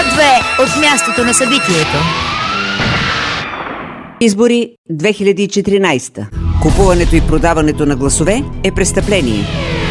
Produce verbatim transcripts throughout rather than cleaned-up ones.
две от мястото на събитието. Избори две хиляди и четиринайсета. Купуването и продаването на гласове е престъпление.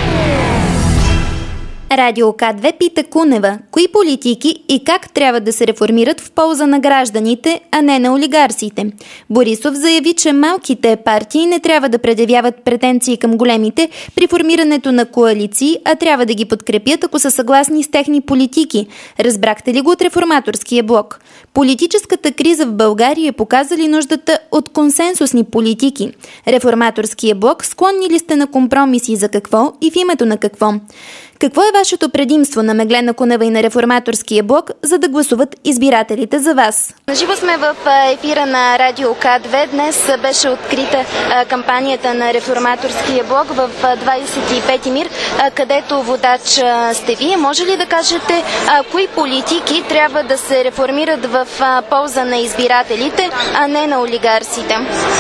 Радио К две пита Кунева, кои политики и как трябва да се реформират в полза на гражданите, а не на олигарсите. Борисов заяви, че малките партии не трябва да предявяват претенции към големите при формирането на коалиции, а трябва да ги подкрепят, ако са съгласни с техни политики. Разбрахте ли го от Реформаторския блок? Политическата криза в България е показали нуждата от консенсусни политики. Реформаторския блок, склонни ли сте на компромиси за какво и в името на какво? Какво е вашето предимство на Меглена Кунева и на Реформаторския блок, за да гласуват избирателите за вас? Живо сме в ефира на Радио К две. Днес беше открита кампанията на Реформаторския блок в двайсет и пети МИР, където водач сте вие. Може ли да кажете кои политики трябва да се реформират в полза на избирателите, а не на олигарсите?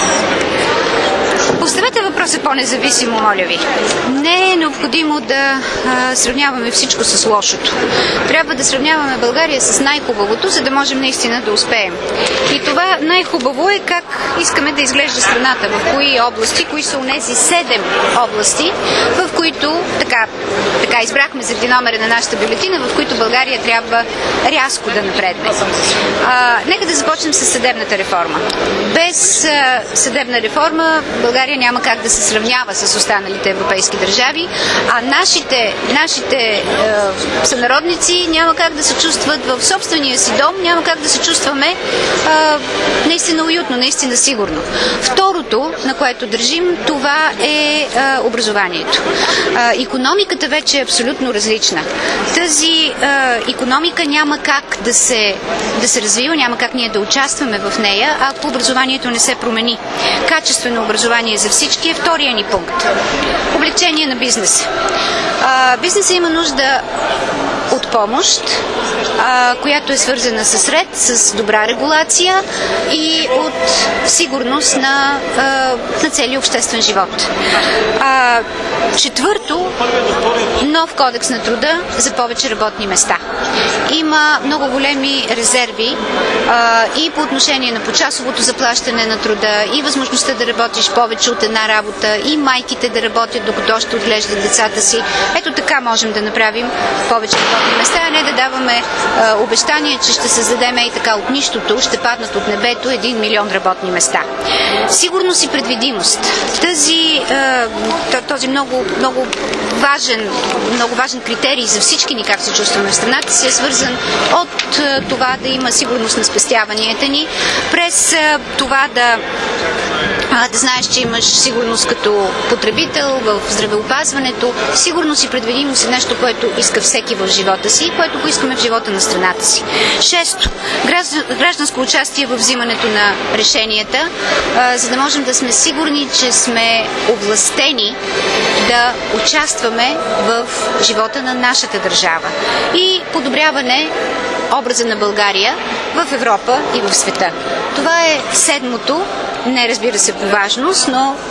Поставете въпроса по-независимо, моля ви. Не е необходимо да а, сравняваме всичко с лошото. Трябва да сравняваме България с най-хубавото, за да можем наистина да успеем. И това най-хубаво е как искаме да изглежда страната, в кои области, кои са унези седем области, в които, така, така избрахме заради номера на нашата бюлетина, в които България трябва рязко да напредне. А, нека да започнем с съдебната реформа. Без а, съдебна реформа България няма как да се сравнява с останалите европейски държави, а нашите, нашите е, сънародници няма как да се чувстват в собствения си дом, няма как да се чувстваме е, наистина уютно, наистина сигурно. Второто, на което държим, това е, е образованието. Е, икономиката вече е абсолютно различна. Тази е, икономика няма как да се, да се развива, няма как ние да участваме в нея, ако образованието не се промени. Качествено образование за всички е втория ни пункт. Облегчение на бизнеса. А, бизнесът има нужда от помощ, а, която е свързана с ред, с добра регулация и от сигурност на, а, на целия обществен живот. А, четвърто, нов кодекс на труда за повече работни места. Има много големи резерви а, и по отношение на почасовото заплащане на труда, и възможността да работиш повече от една работа, и майките да работят докато още отглеждат децата си. Ето така можем да направим повече работни места, а не да даваме а, обещание, че ще създадем и така от нищото, ще паднат от небето един милион работни места. Сигурност и предвидимост. Тази, а, този много, много важен, много важен критерий за всички ни как се чувстваме в страната си е свързан от а, това да има сигурност на спестяванията ни, през а, това да А, да знаеш, че имаш сигурност като потребител в здравеопазването. Сигурност и предвидимост е нещо, което иска всеки в живота си и което го искаме в живота на страната си. Шесто, гражданско участие в взимането на решенията, а, за да можем да сме сигурни, че сме овластени да участваме в живота на нашата държава. И подобряване образа на България в Европа и в света. Това е седмото, не разбира се по важност, но м-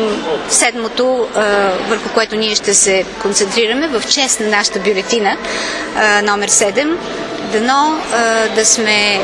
седмото, а, върху което ние ще се концентрираме в чест на нашата бюлетина, а, номер седем, дано а, да сме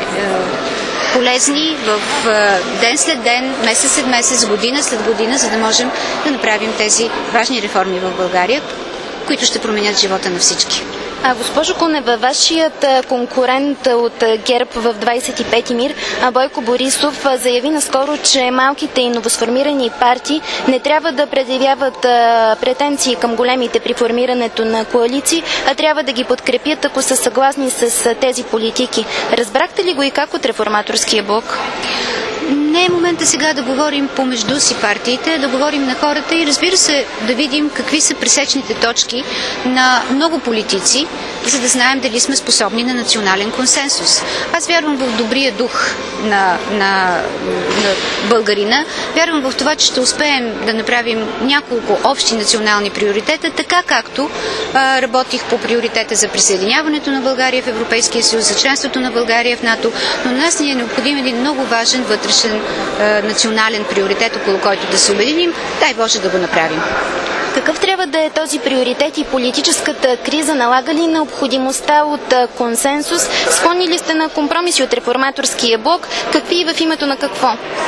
а, полезни в а, ден след ден, месец след месец, година след година, за да можем да направим тези важни реформи в България, които ще променят живота на всички. А, госпожо Кунева, вашият конкурент от ГЕРБ в двайсет и пети МИР, Бойко Борисов, заяви наскоро, че малките и новосформирани партии не трябва да предявяват а, претенции към големите при формирането на коалиции, а трябва да ги подкрепят, ако са съгласни с а, тези политики. Разбрахте ли го и как от Реформаторския блок? Не е момента сега да говорим помежду си партиите, да говорим на хората и разбира се да видим какви са пресечните точки на много политици, за да знаем дали сме способни на национален консенсус. Аз вярвам в добрия дух на, на, на българина, вярвам в това, че ще успеем да направим няколко общи национални приоритета, така както а, работих по приоритета за присъединяването на България в Европейския съюз, за членството на България в НАТО, но на нас ни е необходим един много важен вътрешен а, национален приоритет, около който да се обединим. Дай Боже да го направим. Какъв трябва да е този приоритет и политическата криза налага ли необходимостта от консенсус? Склонни ли сте на компромиси от реформаторския блок? Какви и в името на какво?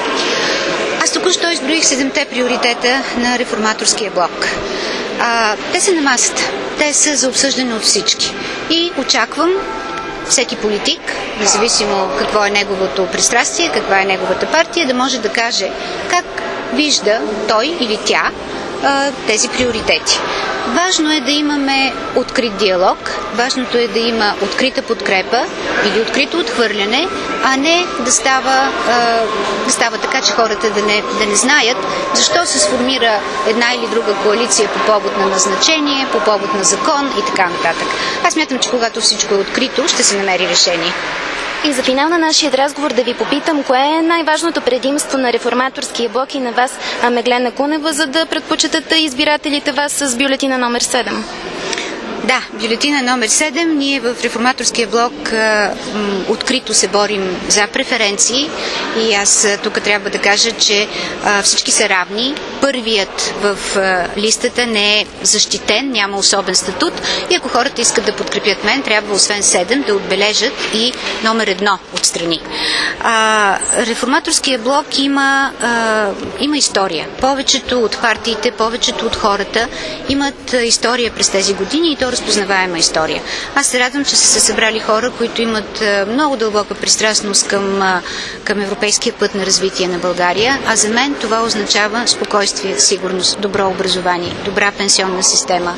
Аз току-що изброих седемте приоритета на реформаторския блок. А, те са на масата. Те са за обсъждане от всички. И очаквам всеки политик, независимо какво е неговото пристрастие, каква е неговата партия, да може да каже как вижда той или тя тези приоритети. Важно е да имаме открит диалог, важното е да има открита подкрепа или открито отхвърляне, а не да става, да става така, че хората да не, да не знаят защо се сформира една или друга коалиция по повод на назначение, по повод на закон и така нататък. Аз мятам, че когато всичко е открито, ще се намери решение. И за финал на нашия разговор да ви попитам, кое е най-важното предимство на реформаторския блок и на вас, Меглена Кунева, за да предпочитате избирателите вас с бюлетина номер седем? Да, бюлетина номер седем. Ние в реформаторския блок а, м, открито се борим за преференции и аз а, тук трябва да кажа, че а, всички са равни. Първият в а, листата не е защитен, няма особен статут и ако хората искат да подкрепят мен, трябва освен седем да отбележат и номер едно отстрани. А, реформаторския блок има, а, има история. Повечето от партиите, повечето от хората имат а, история през тези години и то разпознаваема история. Аз се радвам, че са се събрали хора, които имат много дълбока пристрастност към, към европейския път на развитие на България, а за мен това означава спокойствие, сигурност, добро образование, добра пенсионна система,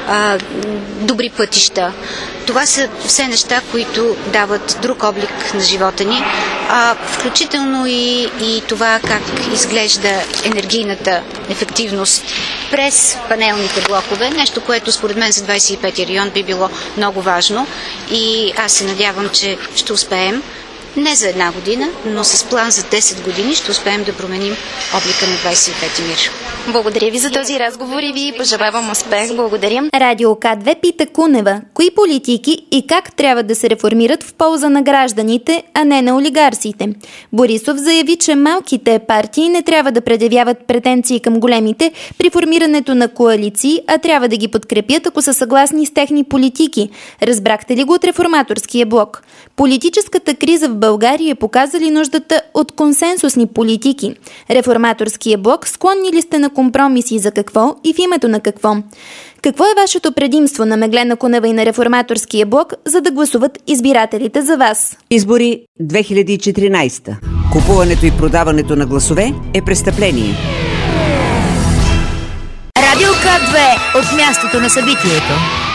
добри пътища. Това са все неща, които дават друг облик на живота ни, а, включително и, и това как изглежда енергийната ефективност през панелните блокове, нещо, което според мен за двадесет и пети район би било много важно и аз се надявам, че ще успеем не за една година, но с план за десет години ще успеем да променим облика на двадесет и пети мир. Благодаря ви за този разговор и ви пожелавам успех. Благодаря. Радио К две пита Кунева, кои политики и как трябва да се реформират в полза на гражданите, а не на олигарсите. Борисов заяви, че малките партии не трябва да предявяват претенции към големите при формирането на коалиции, а трябва да ги подкрепят, ако са съгласни с техни политики. Разбрахте ли го от реформаторския блок? Политическата криза в България показа ли нуждата от консенсусни политики? Реформаторския блок, склонни ли сте на компромиси за какво и в името на какво? Какво е вашето предимство на Меглена Кунева и на реформаторския блок, за да гласуват избирателите за вас? Избори две хиляди и четиринадесета. Купуването и продаването на гласове е престъпление. Радио К две от мястото на събитието.